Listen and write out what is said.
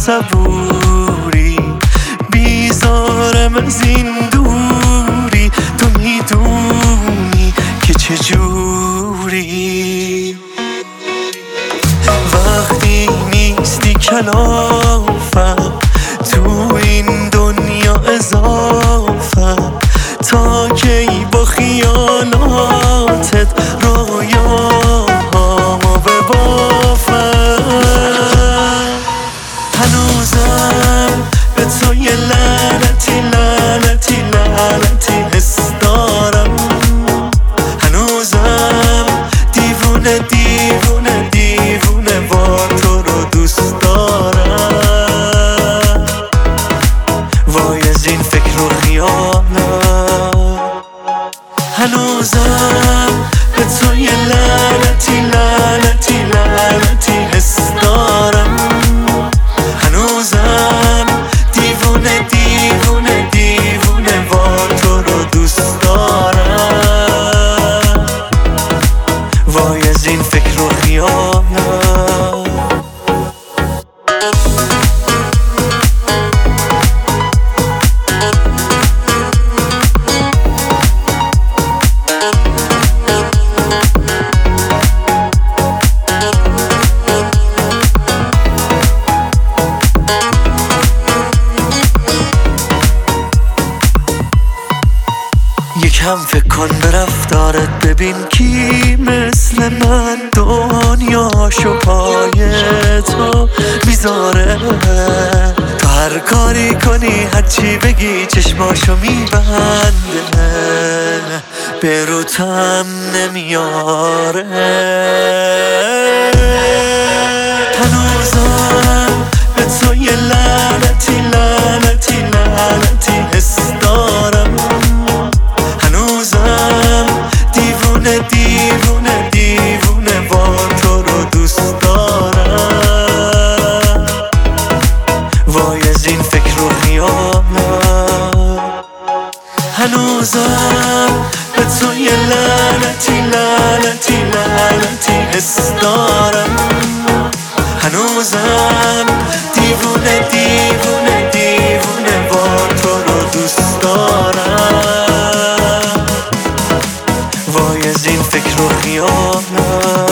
صبوری، بیزارم از این دوری. تو میدونی که چجوری وقتی نیستی کلافم، تو این دنیا اضافم. تا کی با خیالاتت رویاهامو ببافم؟ هنوزم به تو یه لعنتی لعنتی لعنتی حس دارم. هنوزم دیوونه دیوونه دیوونه وار تو رو دوست دارم. وای از این فکر و خیالم. هنوزم به تو یه لعنتی لعنتی لعنتی حس دارم. هنوزم دیوونه دیوونه دیوونه وار تو رو دوست دارم. وای از این فکر و خیالم. یکم فکر کن به رفتارت، ببین کی مثل من دنیاشو پای تو میذاره. تو هر کاری کنی هرچی بگی چشماشو میبنده، به روتم نمیاره. هنوزم به تو یه لعنتی لعنتی لعنتی حس دارم. هنوزم دیوونه دیوونه دیوونه وار تو رو دوست دارم. وای از این فکر و خیالم. هنوزم به تو یه لعنتی لعنتی لعنتی حس دارم. هنوزم دیوونه دیوونه دیوونه وار تو رو دوست دارم. وای از این فکر و خیالم.